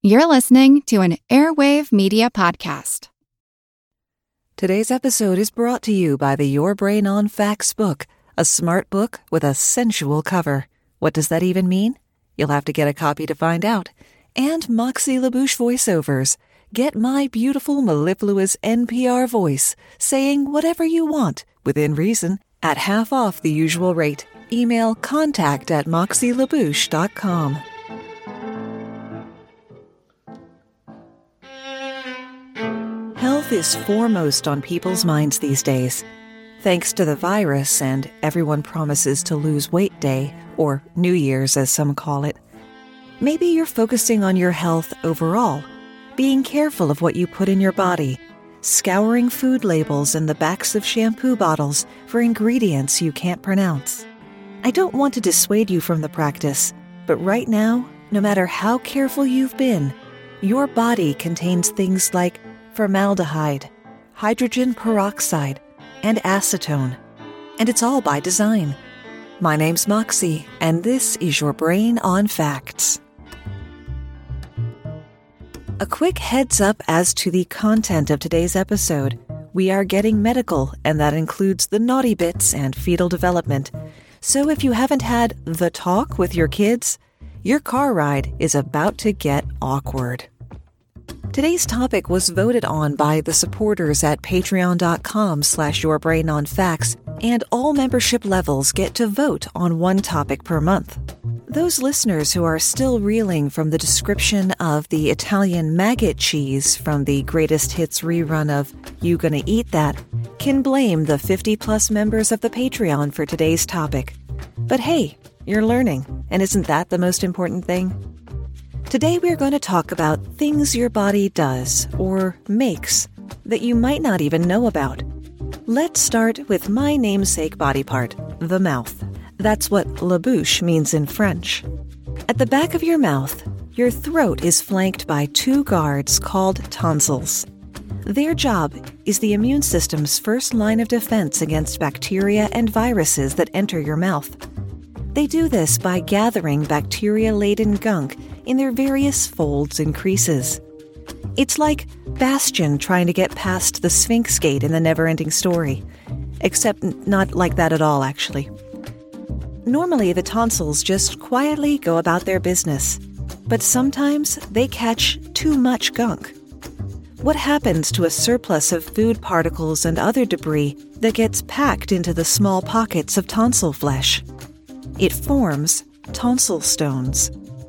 You're listening to an Airwave Media Podcast. Today's episode is brought to you by the Your Brain on Facts book, a smart book with a sensual cover. What does that even mean? You'll have to get a copy to find out. And Moxie LaBouche voiceovers. Get my beautiful, mellifluous NPR voice saying whatever you want, within reason, at half off the usual rate. Email contact@moxielabouche.com. Health is foremost on people's minds these days. Thanks to the virus and Everyone Promises to Lose Weight Day, or New Year's as some call it. Maybe you're focusing on your health overall, being careful of what you put in your body, scouring food labels and the backs of shampoo bottles for ingredients you can't pronounce. I don't want to dissuade you from the practice, but right now, no matter how careful you've been, your body contains things like formaldehyde, hydrogen peroxide, and acetone. And it's all by design. My name's Moxie, and this is Your Brain on Facts. A quick heads up as to the content of today's episode. We are getting medical, and that includes the naughty bits and fetal development. So if you haven't had the talk with your kids, your car ride is about to get awkward. Today's topic was voted on by the supporters at patreon.com/yourbrainonfacts, and all membership levels get to vote on one topic per month. Those listeners who are still reeling from the description of the Italian maggot cheese from the greatest hits rerun of You Gonna Eat That can blame the 50-plus members of the Patreon for today's topic. But hey, you're learning, and isn't that the most important thing? Today we're going to talk about things your body does, or makes, that you might not even know about. Let's start with my namesake body part, the mouth. That's what la bouche means in French. At the back of your mouth, your throat is flanked by two guards called tonsils. Their job is the immune system's first line of defense against bacteria and viruses that enter your mouth. They do this by gathering bacteria-laden gunk in their various folds and creases. It's like Bastian trying to get past the Sphinx Gate in the Never-Ending Story. Except not like that at all, actually. Normally, the tonsils just quietly go about their business. But sometimes they catch too much gunk. What happens to a surplus of food particles and other debris that gets packed into the small pockets of tonsil flesh? It forms tonsil stones.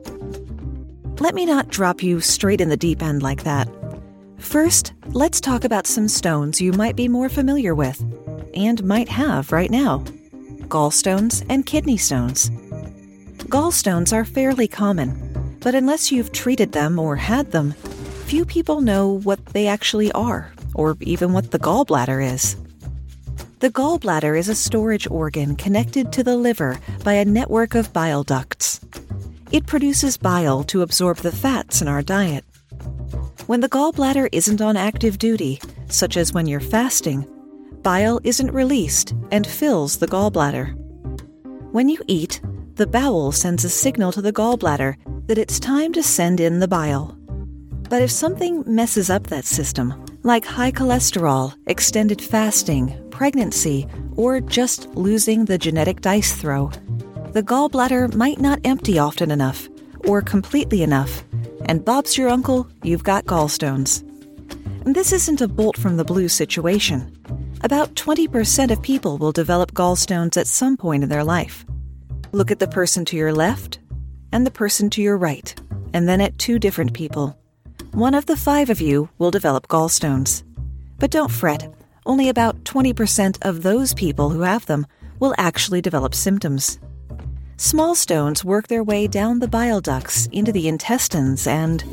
Let me not drop you straight in the deep end like that. First, let's talk about some stones you might be more familiar with, and might have right now. Gallstones and kidney stones. Gallstones are fairly common, but unless you've treated them or had them, few people know what they actually are, or even what the gallbladder is. The gallbladder is a storage organ connected to the liver by a network of bile ducts. It produces bile to absorb the fats in our diet. When the gallbladder isn't on active duty, such as when you're fasting, bile isn't released and fills the gallbladder. When you eat, the bowel sends a signal to the gallbladder that it's time to send in the bile. But if something messes up that system, like high cholesterol, extended fasting, pregnancy, or just losing the genetic dice throw, the gallbladder might not empty often enough, or completely enough, and Bob's your uncle, you've got gallstones. And this isn't a bolt-from-the-blue situation. About 20% of people will develop gallstones at some point in their life. Look at the person to your left and the person to your right, and then at two different people. One of the 5 of you will develop gallstones. But don't fret, only about 20% of those people who have them will actually develop symptoms. Small stones work their way down the bile ducts into the intestines and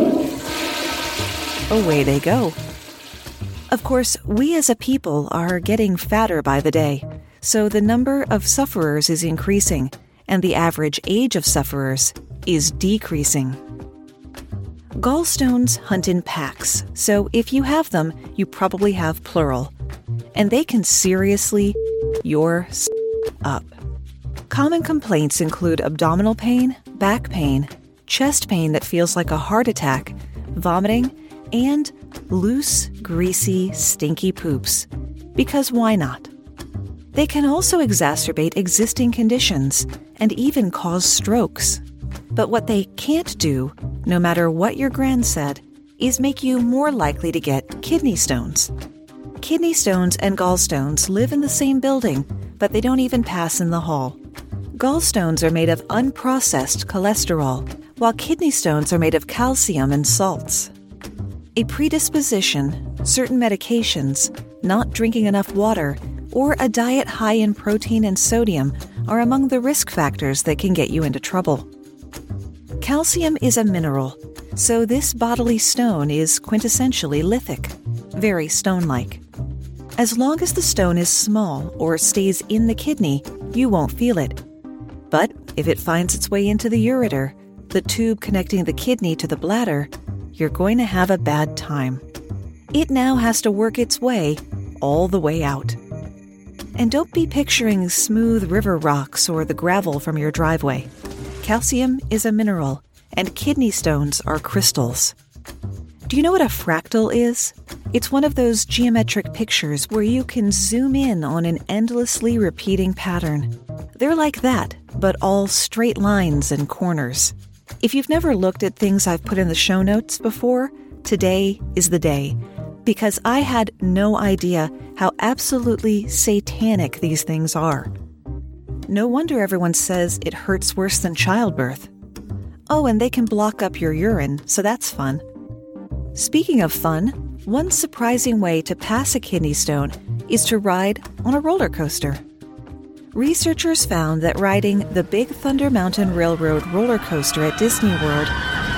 away they go. Of course, we as a people are getting fatter by the day, so the number of sufferers is increasing, and the average age of sufferers is decreasing. Gallstones hunt in packs, so if you have them, you probably have plural. And they can seriously your up. Common complaints include abdominal pain, back pain, chest pain that feels like a heart attack, vomiting, and loose, greasy, stinky poops. Because why not? They can also exacerbate existing conditions and even cause strokes. But what they can't do, no matter what your gran said, is make you more likely to get kidney stones. Kidney stones and gallstones live in the same building, but they don't even pass in the hall. Gallstones are made of unprocessed cholesterol, while kidney stones are made of calcium and salts. A predisposition, certain medications, not drinking enough water, or a diet high in protein and sodium are among the risk factors that can get you into trouble. Calcium is a mineral, so this bodily stone is quintessentially lithic, very stone-like. As long as the stone is small or stays in the kidney, you won't feel it. But if it finds its way into the ureter, the tube connecting the kidney to the bladder, you're going to have a bad time. It now has to work its way all the way out. And don't be picturing smooth river rocks or the gravel from your driveway. Calcium is a mineral, and kidney stones are crystals. Do you know what a fractal is? It's one of those geometric pictures where you can zoom in on an endlessly repeating pattern. They're like that, but all straight lines and corners. If you've never looked at things I've put in the show notes before, today is the day, because I had no idea how absolutely satanic these things are. No wonder everyone says it hurts worse than childbirth. Oh, and they can block up your urine, so that's fun. Speaking of fun, one surprising way to pass a kidney stone is to ride on a roller coaster. Researchers found that riding the Big Thunder Mountain Railroad roller coaster at Disney World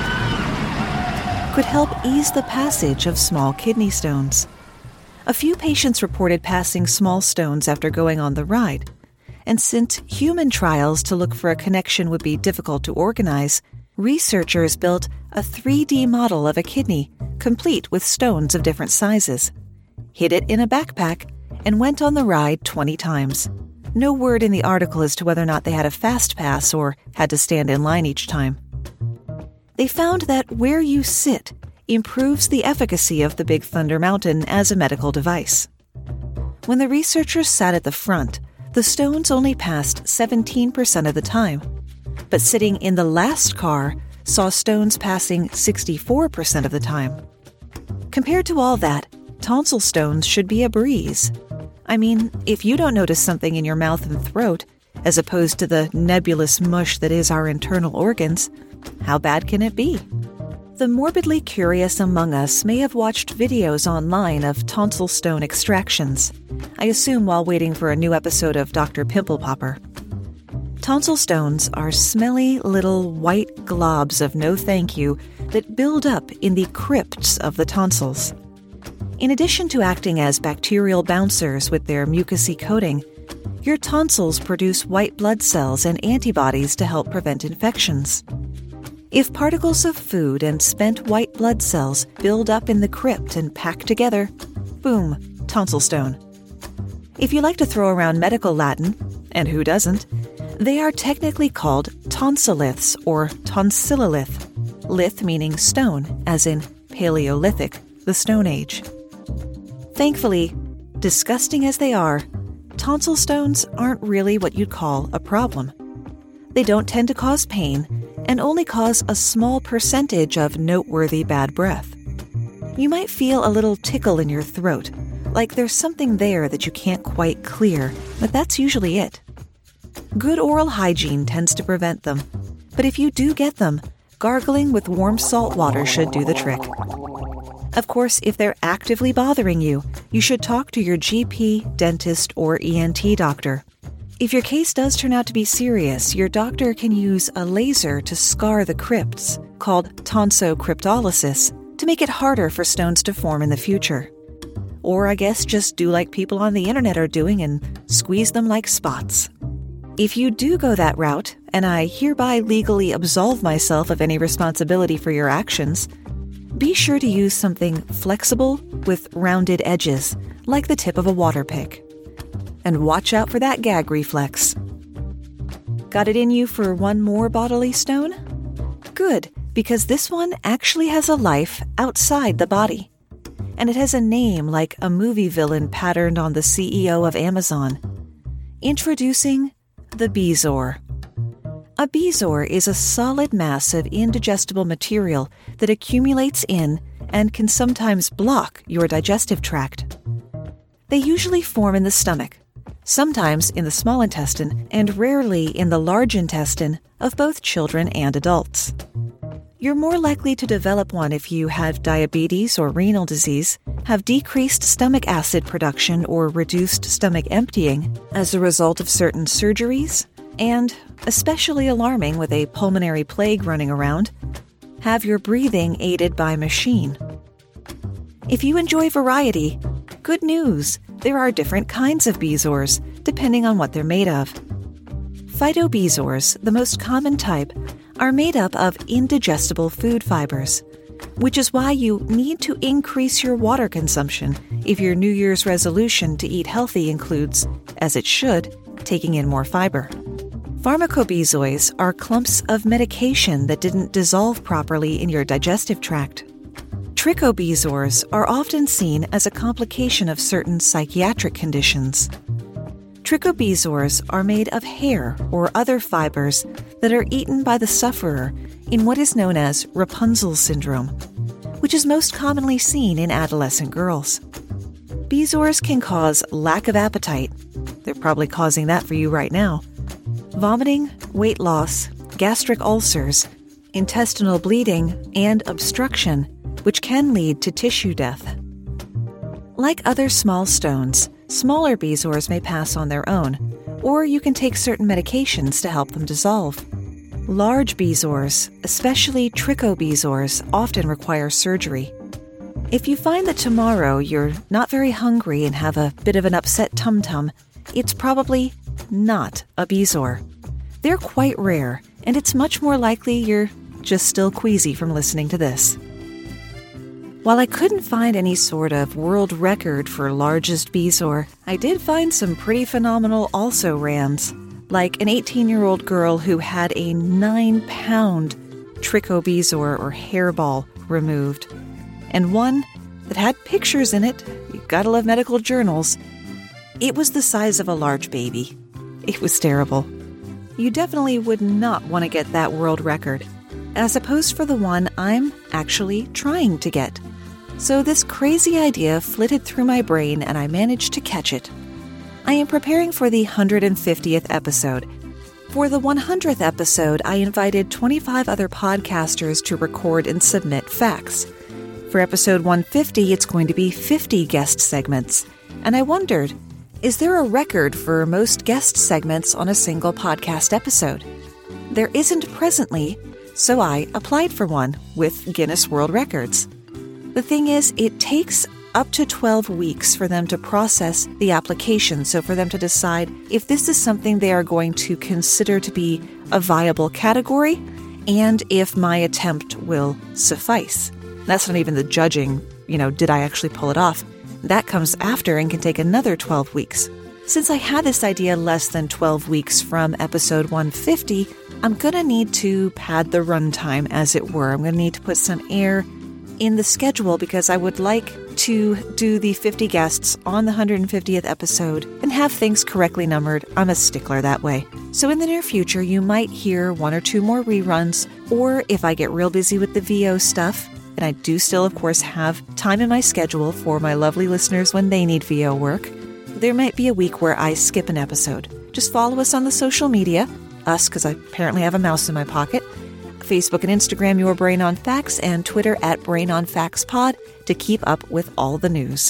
could help ease the passage of small kidney stones. A few patients reported passing small stones after going on the ride, and since human trials to look for a connection would be difficult to organize, researchers built a 3D model of a kidney, complete with stones of different sizes, hid it in a backpack, and went on the ride 20 times. No word in the article as to whether or not they had a fast pass or had to stand in line each time. They found that where you sit improves the efficacy of the Big Thunder Mountain as a medical device. When the researchers sat at the front, the stones only passed 17% of the time, but sitting in the last car saw stones passing 64% of the time. Compared to all that, tonsil stones should be a breeze. I mean, if you don't notice something in your mouth and throat, as opposed to the nebulous mush that is our internal organs, how bad can it be? The morbidly curious among us may have watched videos online of tonsil stone extractions, I assume while waiting for a new episode of Dr. Pimple Popper. Tonsil stones are smelly little white globs of no thank you that build up in the crypts of the tonsils. In addition to acting as bacterial bouncers with their mucousy coating, your tonsils produce white blood cells and antibodies to help prevent infections. If particles of food and spent white blood cells build up in the crypt and pack together, boom, tonsil stone. If you like to throw around medical Latin, and who doesn't, they are technically called tonsilliths or tonsillolith, lith meaning stone, as in Paleolithic, the Stone Age. Thankfully, disgusting as they are, tonsil stones aren't really what you'd call a problem. They don't tend to cause pain and only cause a small percentage of noteworthy bad breath. You might feel a little tickle in your throat, like there's something there that you can't quite clear, but that's usually it. Good oral hygiene tends to prevent them, but if you do get them, gargling with warm salt water should do the trick. Of course, if they're actively bothering you, you should talk to your GP, dentist, or ENT doctor. If your case does turn out to be serious, your doctor can use a laser to scar the crypts, called tonsocryptolysis, to make it harder for stones to form in the future. Or I guess just do like people on the internet are doing and squeeze them like spots. If you do go that route, and I hereby legally absolve myself of any responsibility for your actions, be sure to use something flexible with rounded edges, like the tip of a water pick. And watch out for that gag reflex. Got it in you for one more bodily stone? Good. because this one actually has a life outside the body. And it has a name like a movie villain patterned on the CEO of Amazon. Introducing the Bezoar. A bezoar is a solid mass of indigestible material that accumulates in and can sometimes block your digestive tract. They usually form in the stomach, sometimes in the small intestine, and rarely in the large intestine of both children and adults. You're more likely to develop one if you have diabetes or renal disease, have decreased stomach acid production or reduced stomach emptying as a result of certain surgeries, and, especially alarming with a pulmonary plague running around, have your breathing aided by machine. If you enjoy variety, good news, there are different kinds of bezoars, depending on what they're made of. Phytobezoars, the most common type, are made up of indigestible food fibers, which is why you need to increase your water consumption if your New Year's resolution to eat healthy includes, as it should, taking in more fiber. Pharmacobezoars are clumps of medication that didn't dissolve properly in your digestive tract. Trichobezoars are often seen as a complication of certain psychiatric conditions. Trichobezoars are made of hair or other fibers that are eaten by the sufferer in what is known as Rapunzel syndrome, which is most commonly seen in adolescent girls. Bezoars can cause lack of appetite. They're probably causing that for you right now. Vomiting, weight loss, gastric ulcers, intestinal bleeding, and obstruction, which can lead to tissue death. Like other small stones, smaller bezoars may pass on their own, or you can take certain medications to help them dissolve. Large bezoars, especially trichobezoars, often require surgery. If you find that tomorrow you're not very hungry and have a bit of an upset tum-tum, it's probably not a bezoar. They're quite rare, and it's much more likely you're just still queasy from listening to this. While I couldn't find any sort of world record for largest bezoar, I did find some pretty phenomenal also-rans, like an 18-year-old girl who had a 9-pound trichobezoar or hairball removed, and one that had pictures in it. You gotta love medical journals. It was the size of a large baby. It was terrible. You definitely would not want to get that world record, as opposed for the one I'm actually trying to get. So this crazy idea flitted through my brain and I managed to catch it. I am preparing for the 150th episode. For the 100th episode, I invited 25 other podcasters to record and submit facts. For episode 150, it's going to be 50 guest segments. And I wondered, is there a record for most guest segments on a single podcast episode? There isn't presently, so I applied for one with Guinness World Records. The thing is, it takes up to 12 weeks for them to process the application, so for them to decide if this is something they are going to consider to be a viable category and if my attempt will suffice. That's not even the judging, did I actually pull it off? That comes after and can take another 12 weeks. Since I had this idea less than 12 weeks from episode 150, I'm going to need to pad the runtime, as it were. I'm going to need to put some air in the schedule because I would like to do the 50 guests on the 150th episode and have things correctly numbered. I'm a stickler that way. So in the near future, you might hear one or two more reruns, or if I get real busy with the VO stuff, and I do still, of course, have time in my schedule for my lovely listeners when they need VO work, there might be a week where I skip an episode. Just follow us on the social media, us because I apparently have a mouse in my pocket, Facebook and Instagram, Your Brain on Facts, and Twitter at Brain on Facts Pod to keep up with all the news.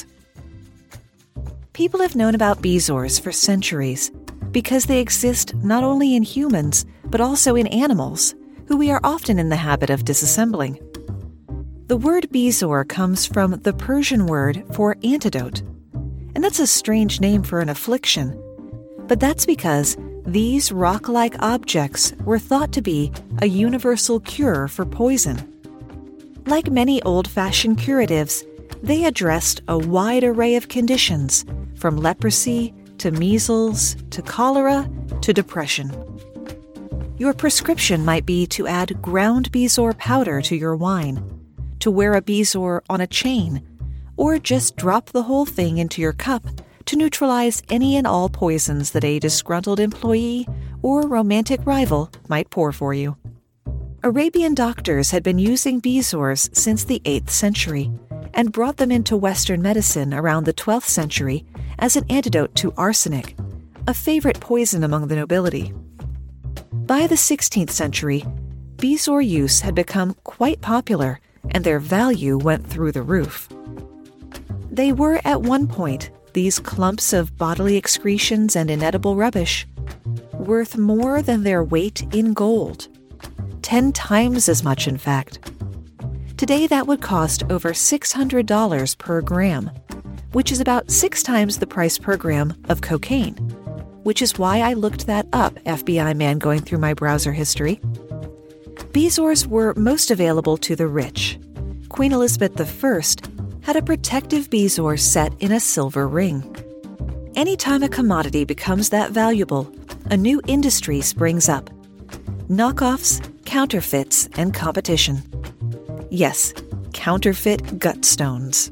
People have known about bezoars for centuries because they exist not only in humans, but also in animals, who we are often in the habit of disassembling. The word bezoar comes from the Persian word for antidote, and that's a strange name for an affliction. But that's because these rock-like objects were thought to be a universal cure for poison. Like many old-fashioned curatives, they addressed a wide array of conditions, from leprosy to measles to cholera to depression. Your prescription might be to add ground bezoar powder to your wine, to wear a bezoar on a chain, or just drop the whole thing into your cup to neutralize any and all poisons that a disgruntled employee or romantic rival might pour for you. Arabian doctors had been using bezoars since the 8th century and brought them into Western medicine around the 12th century as an antidote to arsenic, a favorite poison among the nobility. By the 16th century, bezoar use had become quite popular and their value went through the roof. They were at one point, these clumps of bodily excretions and inedible rubbish, worth more than their weight in gold. 10 times as much, in fact. Today that would cost over $600 per gram, which is about 6 times the price per gram of cocaine, which is why I looked that up, FBI man going through my browser history. Bezoars were most available to the rich. Queen Elizabeth I had a protective bezoar set in a silver ring. Anytime a commodity becomes that valuable, a new industry springs up. Knockoffs, counterfeits, and competition. Yes, counterfeit gut stones.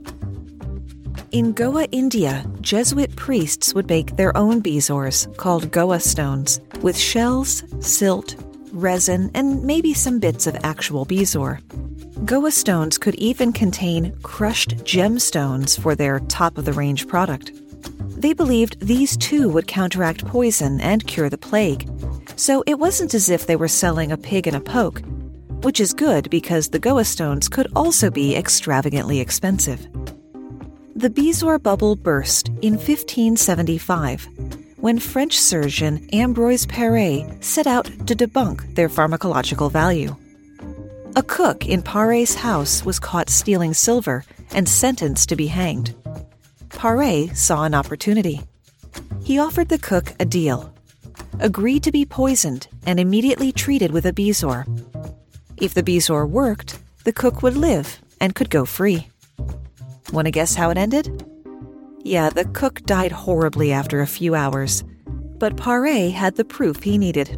In Goa, India, Jesuit priests would make their own bezoars, called Goa stones, with shells, silt, resin, and maybe some bits of actual bezoar. Goa stones could even contain crushed gemstones for their top-of-the-range product. They believed these too would counteract poison and cure the plague, so it wasn't as if they were selling a pig in a poke, which is good because the Goa stones could also be extravagantly expensive. The bezoar bubble burst in 1575, when French surgeon Ambroise Paré set out to debunk their pharmacological value. A cook in Paré's house was caught stealing silver and sentenced to be hanged. Paré saw an opportunity. He offered the cook a deal. Agreed to be poisoned and immediately treated with a bezoar. If the bezoar worked, the cook would live and could go free. Want to guess how it ended? Yeah, the cook died horribly after a few hours, but Paré had the proof he needed.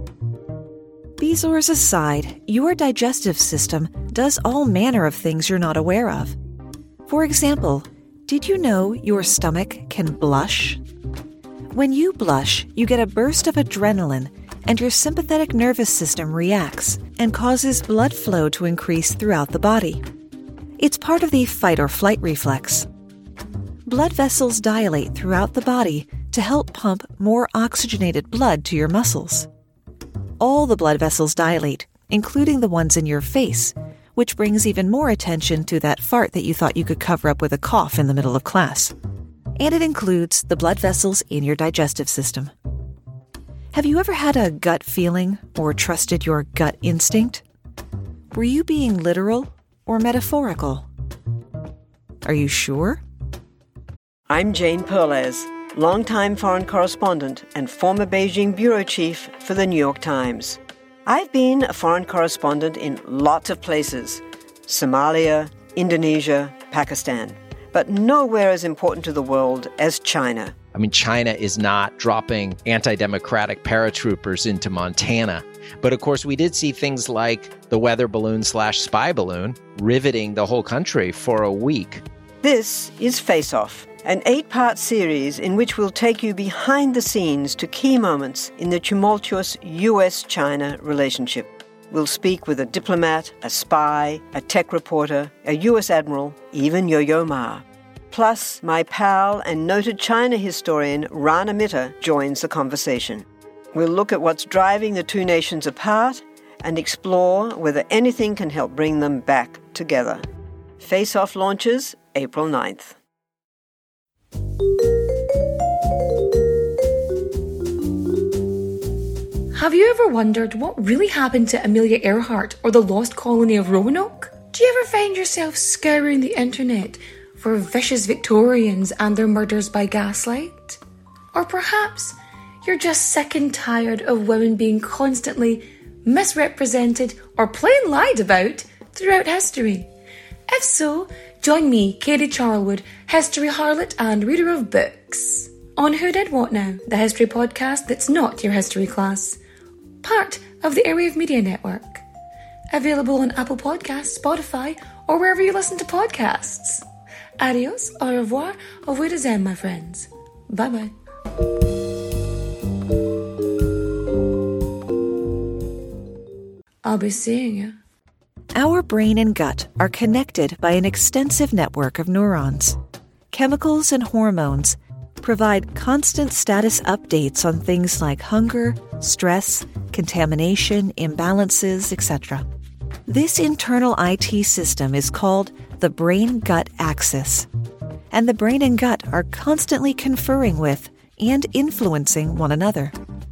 Bezoars aside, your digestive system does all manner of things you're not aware of. For example, did you know your stomach can blush? When you blush, you get a burst of adrenaline, and your sympathetic nervous system reacts and causes blood flow to increase throughout the body. It's part of the fight-or-flight reflex. Blood vessels dilate throughout the body to help pump more oxygenated blood to your muscles. All the blood vessels dilate, including the ones in your face, which brings even more attention to that fart that you thought you could cover up with a cough in the middle of class. And it includes the blood vessels in your digestive system. Have you ever had a gut feeling or trusted your gut instinct? Were you being literal or metaphorical? Are you sure? I'm Jane Perlez, longtime foreign correspondent and former Beijing bureau chief for the New York Times. I've been a foreign correspondent in lots of places: Somalia, Indonesia, Pakistan, but nowhere as important to the world as China. I mean, China is not dropping anti-democratic paratroopers into Montana. But of course, we did see things like the weather balloon/spy balloon riveting the whole country for a week. This is Face Off, an 8-part series in which we'll take you behind the scenes to key moments in the tumultuous U.S.-China relationship. We'll speak with a diplomat, a spy, a tech reporter, a U.S. admiral, even Yo-Yo Ma. Plus, my pal and noted China historian Rana Mitter joins the conversation. We'll look at what's driving the two nations apart and explore whether anything can help bring them back together. Face Off launches April 9th. Have you ever wondered what really happened to Amelia Earhart or the lost colony of Roanoke? Do you ever find yourself scouring the internet for vicious Victorians and their murders by gaslight? Or perhaps you're just sick and tired of women being constantly misrepresented or plain lied about throughout history? If so, join me, Katie Charlwood, history harlot and reader of books, on Who Did What Now, the history podcast that's not your history class. Part of the Airwave Media Network. Available on Apple Podcasts, Spotify, or wherever you listen to podcasts. Adios, au revoir, au revoir, my friends. Bye-bye. I'll be seeing you. Our brain and gut are connected by an extensive network of neurons. Chemicals and hormones provide constant status updates on things like hunger, stress, contamination, imbalances, etc. This internal IT system is called the brain-gut axis, and the brain and gut are constantly conferring with and influencing one another.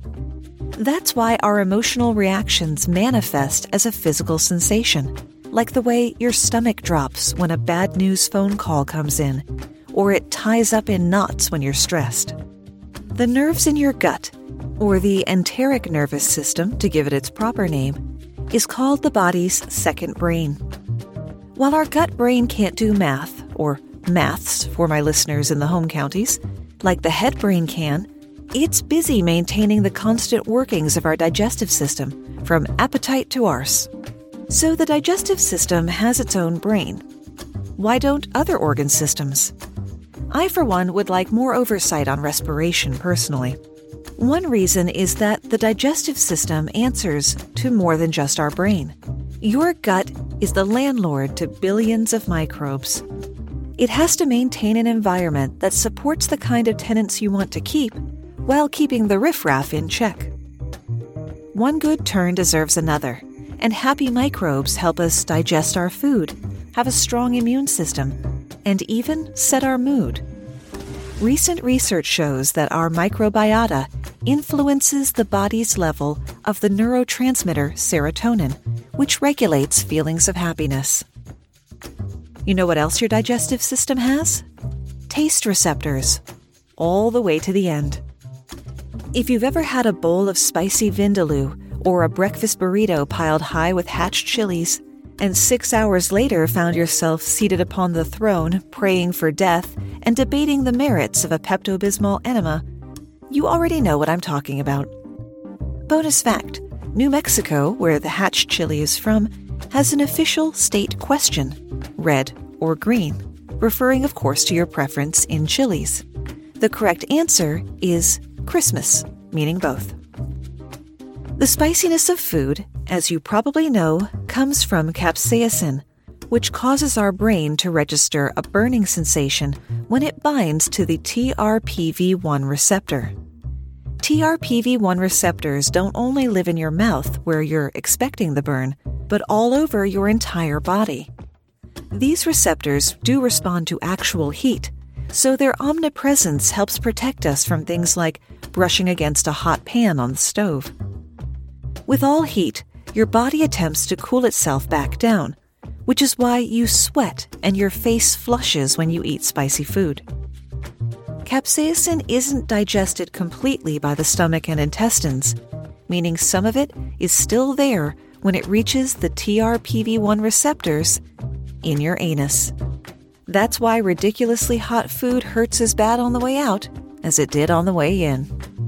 That's why our emotional reactions manifest as a physical sensation, like the way your stomach drops when a bad news phone call comes in, or it ties up in knots when you're stressed. The nerves in your gut, or the enteric nervous system to give it its proper name, is called the body's second brain. While our gut brain can't do math, or maths for my listeners in the home counties, like the head brain can, it's busy maintaining the constant workings of our digestive system, from appetite to arse. So the digestive system has its own brain. Why don't other organ systems? I, for one, would like more oversight on respiration personally. One reason is that the digestive system answers to more than just our brain. Your gut is the landlord to billions of microbes. It has to maintain an environment that supports the kind of tenants you want to keep, while keeping the riffraff in check. One good turn deserves another, and happy microbes help us digest our food, have a strong immune system, and even set our mood. Recent research shows that our microbiota influences the body's level of the neurotransmitter serotonin, which regulates feelings of happiness. You know what else your digestive system has? Taste receptors, all the way to the end. If you've ever had a bowl of spicy vindaloo or a breakfast burrito piled high with hatched chilies, and 6 hours later found yourself seated upon the throne praying for death and debating the merits of a Pepto-Bismol enema, you already know what I'm talking about. Bonus fact, New Mexico, where the hatched chili is from, has an official state question, red or green, referring of course to your preference in chilies. The correct answer is Christmas, meaning both. The spiciness of food, as you probably know, comes from capsaicin, which causes our brain to register a burning sensation when it binds to the TRPV1 receptor. TRPV1 receptors don't only live in your mouth where you're expecting the burn, but all over your entire body. These receptors do respond to actual heat, so their omnipresence helps protect us from things like brushing against a hot pan on the stove. With all heat, your body attempts to cool itself back down, which is why you sweat and your face flushes when you eat spicy food. Capsaicin isn't digested completely by the stomach and intestines, meaning some of it is still there when it reaches the TRPV1 receptors in your anus. That's why ridiculously hot food hurts as bad on the way out as it did on the way in.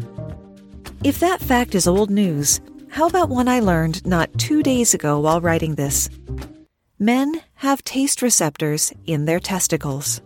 If that fact is old news, how about one I learned not 2 days ago while writing this? Men have taste receptors in their testicles.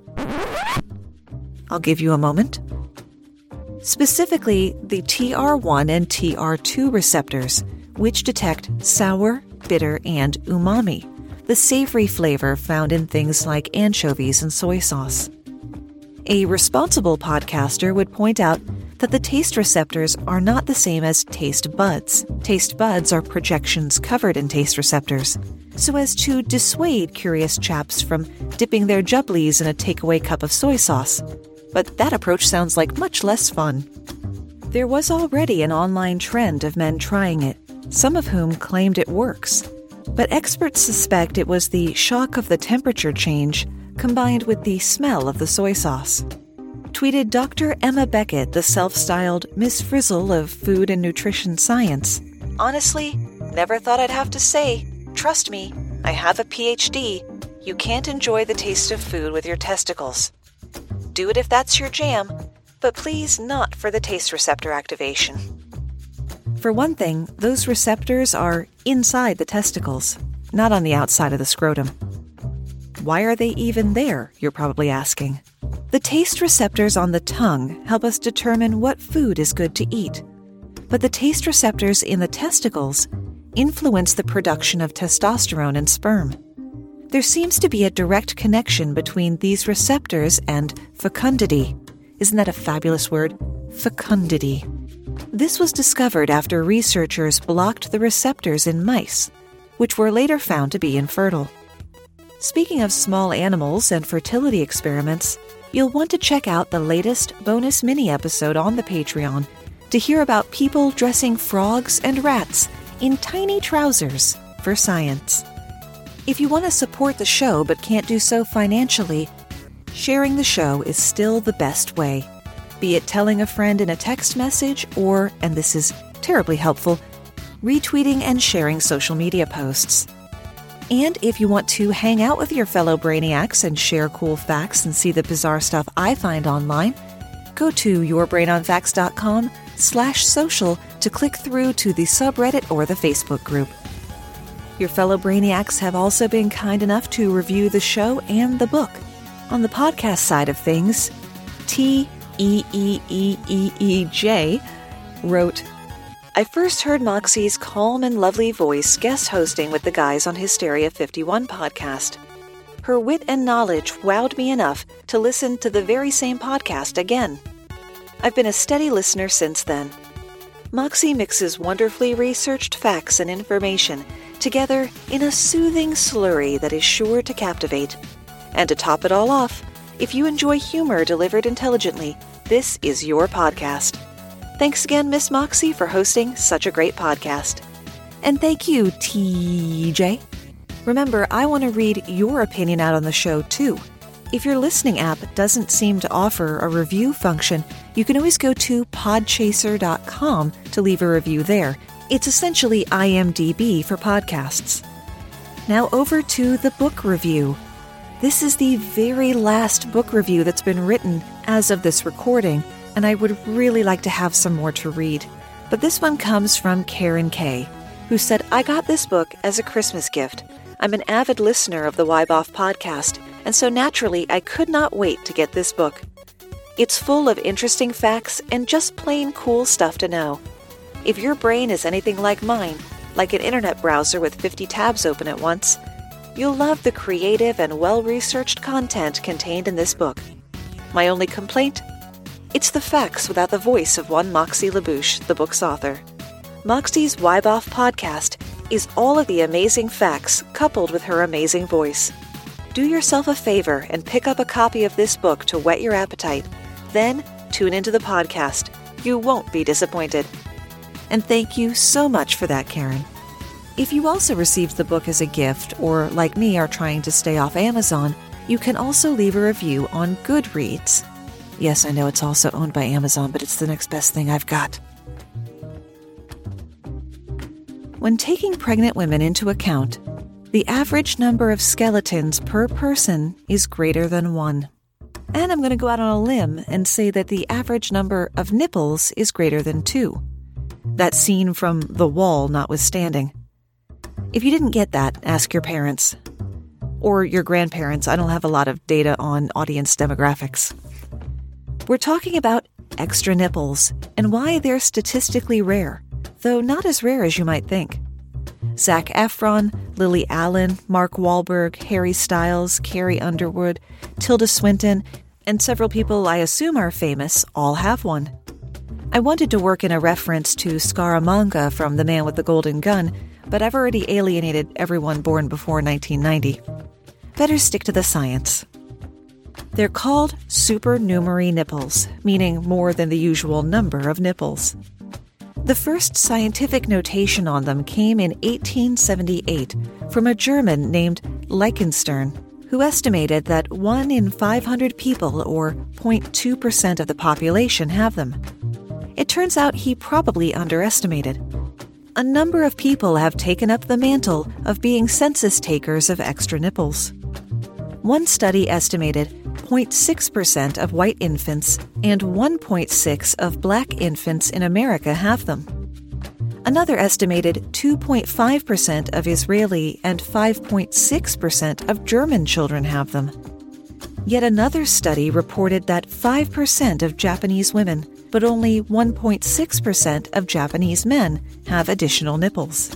I'll give you a moment. Specifically, the TR1 and TR2 receptors, which detect sour, bitter, and umami, the savory flavor found in things like anchovies and soy sauce. A responsible podcaster would point out that the taste receptors are not the same as taste buds. Taste buds are projections covered in taste receptors, so as to dissuade curious chaps from dipping their jubblies in a takeaway cup of soy sauce. But that approach sounds like much less fun. There was already an online trend of men trying it, some of whom claimed it works. But experts suspect it was the shock of the temperature change combined with the smell of the soy sauce. Tweeted Dr. Emma Beckett, the self-styled Miss Frizzle of food and nutrition science. Honestly, never thought I'd have to say, trust me, I have a PhD. You can't enjoy the taste of food with your testicles. Do it if that's your jam, but please not for the taste receptor activation. For one thing, those receptors are inside the testicles, not on the outside of the scrotum. Why are they even there, you're probably asking? The taste receptors on the tongue help us determine what food is good to eat. But the taste receptors in the testicles influence the production of testosterone and sperm. There seems to be a direct connection between these receptors and fecundity. Isn't that a fabulous word? Fecundity. This was discovered after researchers blocked the receptors in mice, which were later found to be infertile. Speaking of small animals and fertility experiments, you'll want to check out the latest bonus mini-episode on the Patreon to hear about people dressing frogs and rats in tiny trousers for science. If you want to support the show but can't do so financially, sharing the show is still the best way. Be it telling a friend in a text message or, and this is terribly helpful, retweeting and sharing social media posts. And if you want to hang out with your fellow brainiacs and share cool facts and see the bizarre stuff I find online, go to yourbrainonfacts.com/social to click through to the subreddit or the Facebook group. Your fellow brainiacs have also been kind enough to review the show and the book. On the podcast side of things, TEEEEEJ wrote, I first heard Moxie's calm and lovely voice guest hosting with the guys on Hysteria 51 podcast. Her wit and knowledge wowed me enough to listen to the very same podcast again. I've been a steady listener since then. Moxie mixes wonderfully researched facts and information together in a soothing slurry that is sure to captivate. And to top it all off, if you enjoy humor delivered intelligently, this is your podcast. Thanks again, Miss Moxie, for hosting such a great podcast. And thank you, TJ. Remember, I want to read your opinion out on the show, too. If your listening app doesn't seem to offer a review function, you can always go to podchaser.com to leave a review there. It's essentially IMDb for podcasts. Now over to the book review. This is the very last book review that's been written as of this recording, and I would really like to have some more to read. But this one comes from Karen K., who said, I got this book as a Christmas gift. I'm an avid listener of the Wyboff podcast, and so naturally I could not wait to get this book. It's full of interesting facts and just plain cool stuff to know. If your brain is anything like mine, like an internet browser with 50 tabs open at once, you'll love the creative and well-researched content contained in this book. My only complaint? It's the facts without the voice of one Moxie LaBouche, the book's author. Moxie's Wyboff podcast is all of the amazing facts coupled with her amazing voice. Do yourself a favor and pick up a copy of this book to whet your appetite. Then tune into the podcast. You won't be disappointed. And thank you so much for that, Karen. If you also received the book as a gift, or like me are trying to stay off Amazon, you can also leave a review on Goodreads. Yes, I know it's also owned by Amazon, but it's the next best thing I've got. When taking pregnant women into account, the average number of skeletons per person is greater than 1. And I'm going to go out on a limb and say that the average number of nipples is greater than 2. That scene from The Wall notwithstanding. If you didn't get that, ask your parents. Or your grandparents. I don't have a lot of data on audience demographics. We're talking about extra nipples and why they're statistically rare, though not as rare as you might think. Zac Efron, Lily Allen, Mark Wahlberg, Harry Styles, Carrie Underwood, Tilda Swinton, and several people I assume are famous all have one. I wanted to work in a reference to Scaramanga from The Man with the Golden Gun, but I've already alienated everyone born before 1990. Better stick to the science. They're called supernumerary nipples, meaning more than the usual number of nipples. The first scientific notation on them came in 1878 from a German named Leichenstern, who estimated that 1 in 500 people, or 0.2% of the population, have them. It turns out he probably underestimated. A number of people have taken up the mantle of being census takers of extra nipples. One study estimated 0.6% of white infants and 1.6% of black infants in America have them. Another estimated 2.5% of Israeli and 5.6% of German children have them. Yet another study reported that 5% of Japanese women, but only 1.6% of Japanese men have additional nipples.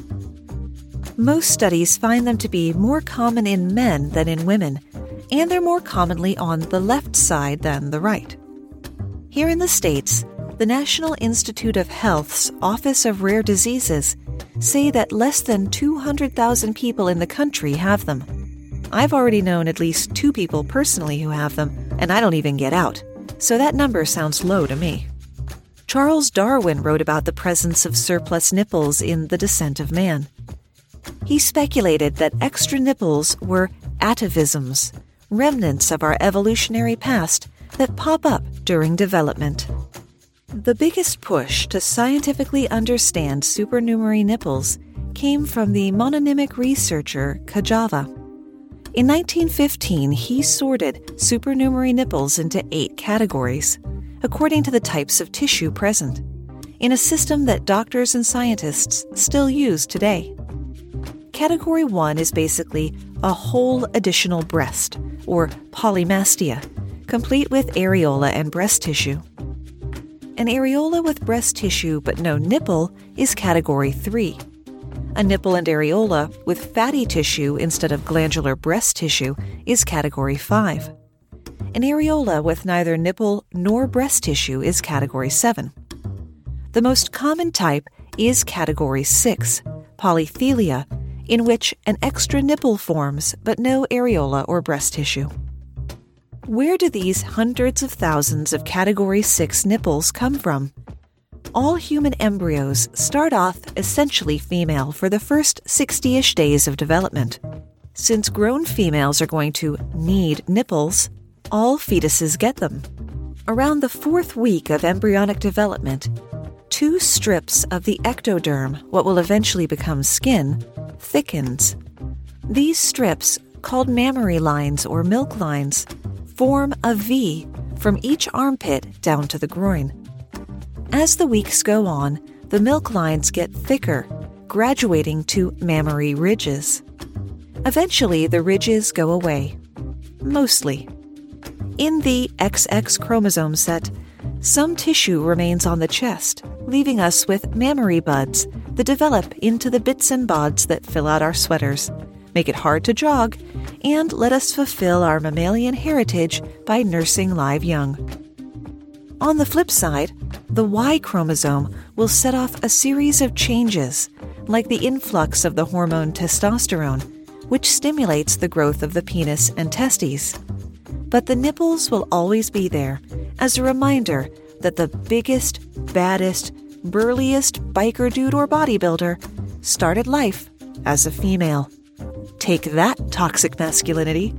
Most studies find them to be more common in men than in women, and they're more commonly on the left side than the right. Here in the States, the National Institute of Health's Office of Rare Diseases say that less than 200,000 people in the country have them. I've already known at least 2 people personally who have them, and I don't even get out, so that number sounds low to me. Charles Darwin wrote about the presence of surplus nipples in The Descent of Man. He speculated that extra nipples were atavisms, remnants of our evolutionary past that pop up during development. The biggest push to scientifically understand supernumerary nipples came from the mononymic researcher Kajava. In 1915, he sorted supernumerary nipples into 8 categories, according to the types of tissue present, in a system that doctors and scientists still use today. Category 1 is basically a whole additional breast, or polymastia, complete with areola and breast tissue. An areola with breast tissue but no nipple is Category 3. A nipple and areola with fatty tissue instead of glandular breast tissue is Category 5. An areola with neither nipple nor breast tissue is Category 7. The most common type is Category 6, polythelia, in which an extra nipple forms but no areola or breast tissue. Where do these hundreds of thousands of Category 6 nipples come from? All human embryos start off essentially female for the first 60-ish days of development. Since grown females are going to need nipples, all fetuses get them. Around the 4th week of embryonic development, 2 strips of the ectoderm, what will eventually become skin, thickens. These strips, called mammary lines or milk lines, form a V from each armpit down to the groin. As the weeks go on, the milk lines get thicker, graduating to mammary ridges. Eventually, the ridges go away. Mostly. In the XX chromosome set, some tissue remains on the chest, leaving us with mammary buds that develop into the bits and bobs that fill out our sweaters, make it hard to jog, and let us fulfill our mammalian heritage by nursing live young. On the flip side, the Y chromosome will set off a series of changes, like the influx of the hormone testosterone, which stimulates the growth of the penis and testes. But the nipples will always be there as a reminder that the biggest, baddest, burliest biker dude or bodybuilder started life as a female. Take that, toxic masculinity.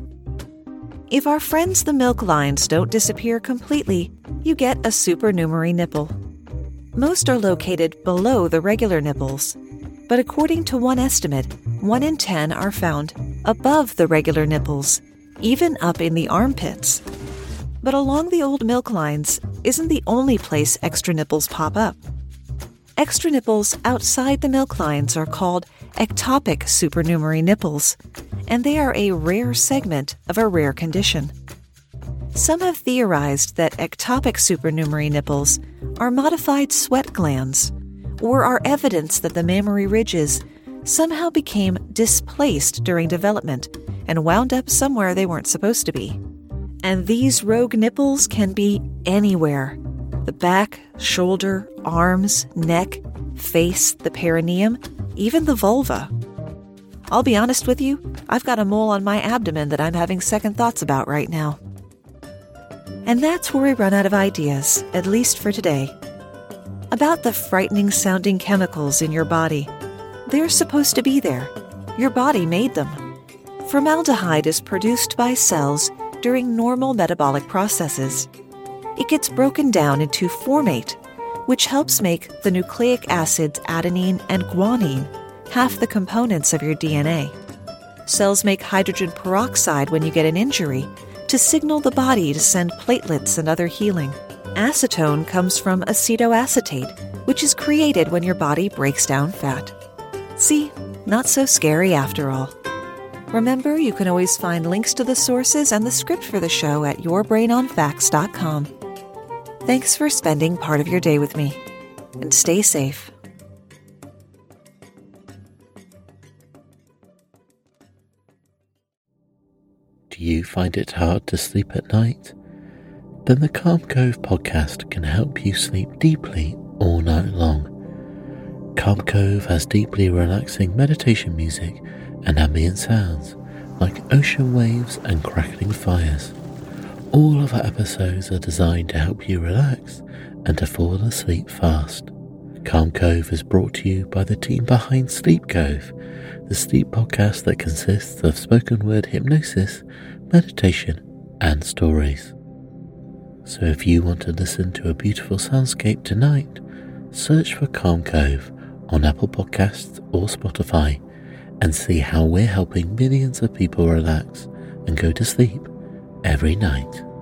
If our friends the milk lines don't disappear completely, you get a supernumerary nipple. Most are located below the regular nipples, but according to one estimate, 1 in 10 are found above the regular nipples, even up in the armpits. But along the old milk lines isn't the only place extra nipples pop up. Extra nipples outside the milk lines are called ectopic supernumerary nipples, and they are a rare segment of a rare condition. Some have theorized that ectopic supernumerary nipples are modified sweat glands, or are evidence that the mammary ridges somehow became displaced during development and wound up somewhere they weren't supposed to be. And these rogue nipples can be anywhere: the back, shoulder, arms, neck, face, the perineum, even the vulva. I'll be honest with you, I've got a mole on my abdomen that I'm having second thoughts about right now. And that's where we run out of ideas, at least for today. About the frightening-sounding chemicals in your body. They're supposed to be there. Your body made them. Formaldehyde is produced by cells during normal metabolic processes. It gets broken down into formate, which helps make the nucleic acids adenine and guanine, half the components of your DNA. Cells make hydrogen peroxide when you get an injury to signal the body to send platelets and other healing. Acetone comes from acetoacetate, which is created when your body breaks down fat. See, not so scary after all. Remember, you can always find links to the sources and the script for the show at yourbrainonfacts.com. Thanks for spending part of your day with me, and stay safe. Do you find it hard to sleep at night? Then the Calm Cove podcast can help you sleep deeply all night long. Calm Cove has deeply relaxing meditation music and ambient sounds like ocean waves and crackling fires. All of our episodes are designed to help you relax and to fall asleep fast. Calm Cove is brought to you by the team behind Sleep Cove, the sleep podcast that consists of spoken word hypnosis, meditation, and stories. So if you want to listen to a beautiful soundscape tonight, search for Calm Cove on Apple Podcasts or Spotify and see how we're helping millions of people relax and go to sleep every night.